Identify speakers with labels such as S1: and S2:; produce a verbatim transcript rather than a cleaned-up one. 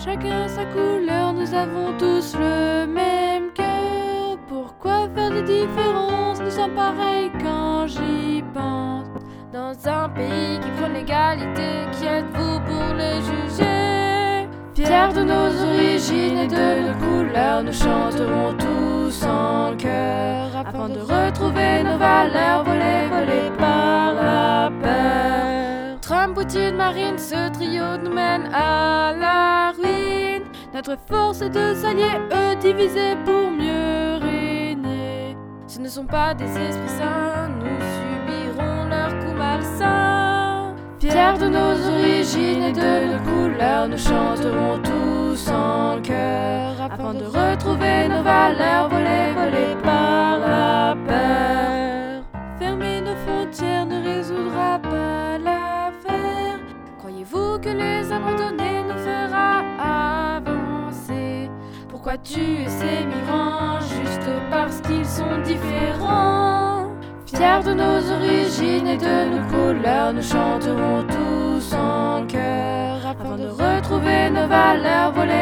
S1: chacun sa couleur, nous avons tous le même cœur. Pourquoi faire des différences? Nous sommes pareils quand j'y pense. Dans un pays qui prône l'égalité, qui êtes-vous pour les juger? Fiers de nos origines et de nos couleurs, nous chanterons tous en chœur afin de retrouver nos valeurs volées, volées par la peur. Trump, Poutine, Marine, ce trio nous mène à la ruine. Notre force est de s'allier, eux divisés pour mieux régner. Ce ne sont pas des esprits saints, nous subirons leurs coups malsains. Fiers de nos origines et de nos couleurs, nous chanterons tous en chœur afin de retrouver nos valeurs volées, volées par la peur. Fermer nos frontières ne résoudra pas l'affaire. Croyez-vous que les abandonner nous fera avancer? Pourquoi tuer ces migrants juste parce qu'ils sont différents? Fiers de nos origines et de nos couleurs, nous chanterons tous en chœur afin de retrouver nos valeurs volées.